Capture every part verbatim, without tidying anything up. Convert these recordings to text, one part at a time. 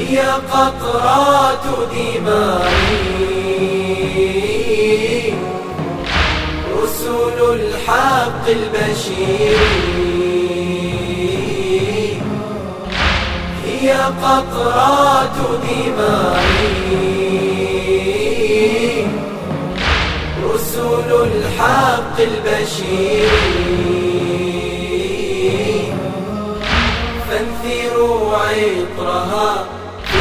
هي قطرات دمائي رسل الحق البشير. هي قطرات دمائي رسل الحق البشير. فانثروا عطرها في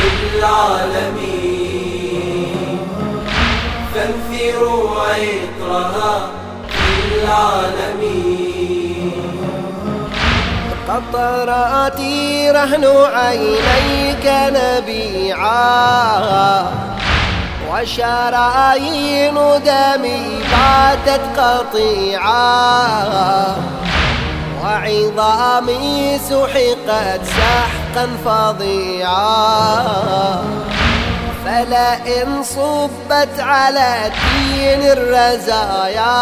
العالمين. فانثروا عطرها في العالمين. قطراتي رهن عينيك نبيعا وشرايين دمي باتت قطيعا وعظامي سحقت سحقا فظيعا. فلئن صبت على الدين الرزايا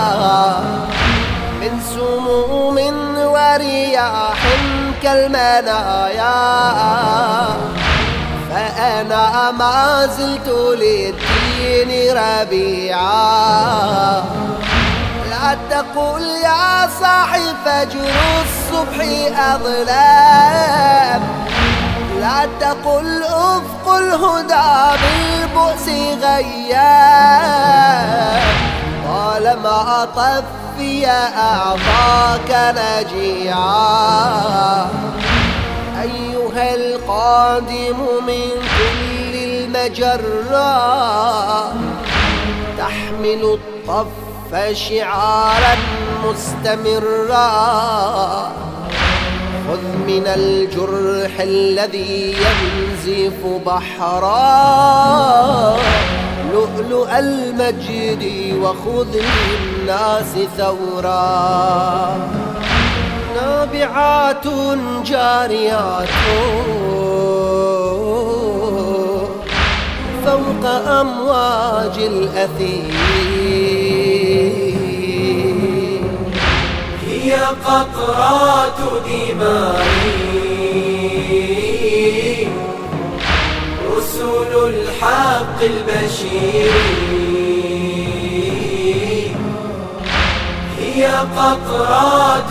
من سموم ورياح كالمنايا فأنا ما زلت للدين ربيعا. لا تقل يا صاحي فجر الصبح أظلام. لا تقل أفق الهدى بالبؤس غياب. طالما طفي أعطاك نجيعا. أيها القادم من كل المجرات تحمل الطف شعارا مستمرا. خذ من الجرح الذي ينزف بحرا لؤلؤ المجد وخذ للناس ثورا. نابعات جاريات فوق أمواج الأثير. هي قطرات دمائي رسل الحق البشير. هي قطرات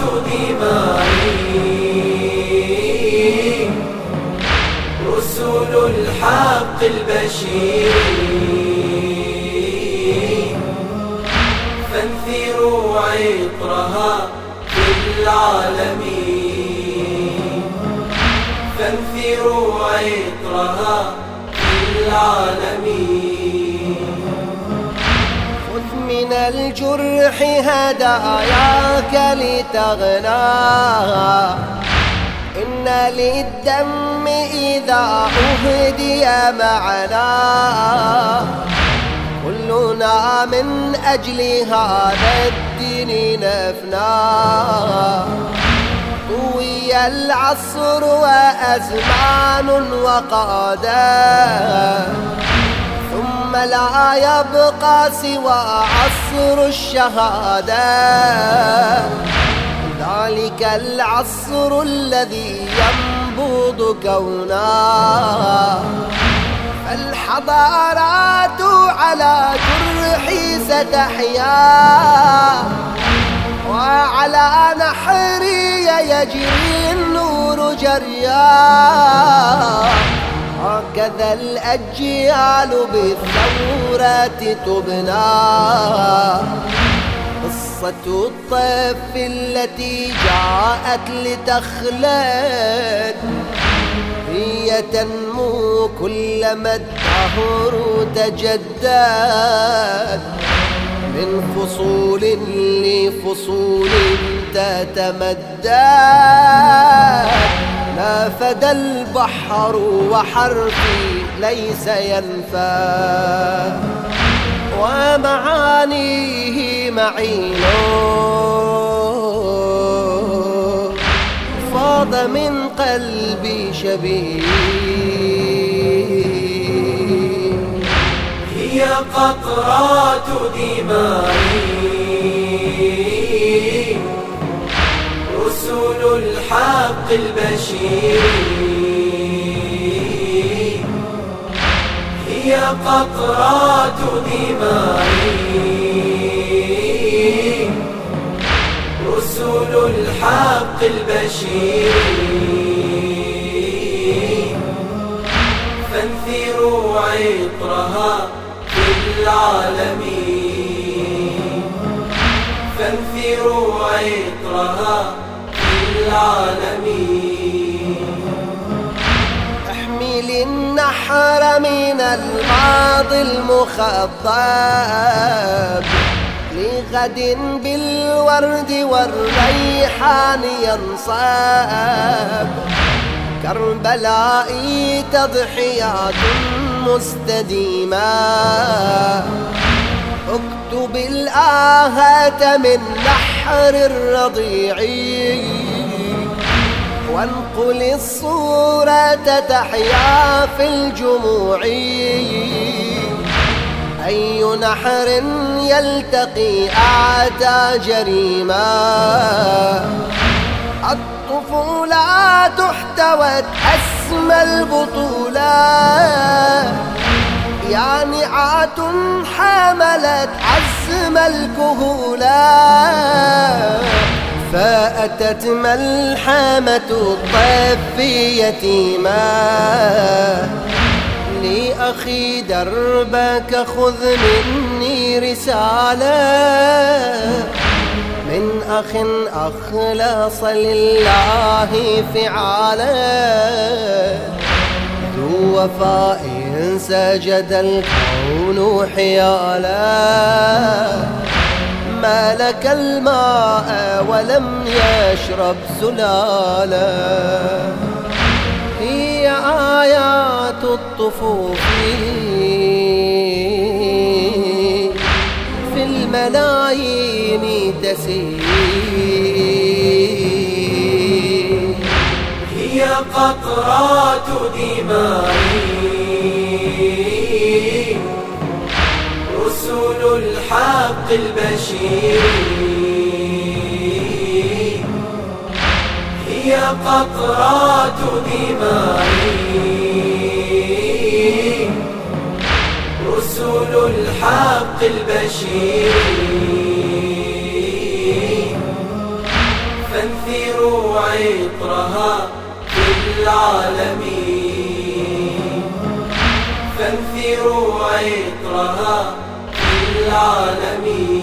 دمائي رسل الحق البشير. فانثروا عطرها في العالمين. فانثروا عطرها في العالمين. خذ من الجرح هداياك لتغنى. إن للدم إذا أهدي معنا كلنا من أجل هذا الدين نفنى. طوي العصر وأزمان وقادا ثم لا يبقى سوى عصر الشهادة. ذلك العصر الذي ينبض كونا. فالحضارات على جرحي ستحيا وعلى نحري يجري النور جريا. هكذا الأجيال بالثورات تبنى. قصة الطف التي جاءت لتخلد هي تنمو كلما الدهر تجدد. من فصول لفصول تتمدد. نافد البحر وحرفي ليس ينفد. ومعانيه معين فاض من قلبي شبيه. هي قطرات دمائي رسل الحق البشير. قطرات دمائي رسول الحق البشير، فانثروا عطرها في العالمين، فانثروا عطرها في العالمين. احمل النحر من الماضي المخضب لغد بالورد والريحان ينصاب، كربلاء تضحيات مستديمة، اكتب الآهات من نحر الرضيع، وانقل الصورة تحيا في الجموع. أي نحر يلتقي أعتى جريما، الطفولة احتوت أسمى البطولة، يانعات حملت عزم الكهولا، فأتت ملحمة الطف يتيما، لأخي دربك خذ مني رسالة، من أخ أخلص لله فعالا، ذو وفاء سجد الكون حيالا، ملك الماء ولم يشرب زلالا. هي آيات الطفوف في الملايين تسير، هي قطرات دمائي رسول الحق البشير، هي قطرات دمائي رسول الحق البشير، فانثروا عطرها في العالمين، فانثروا عطرها في العالمين.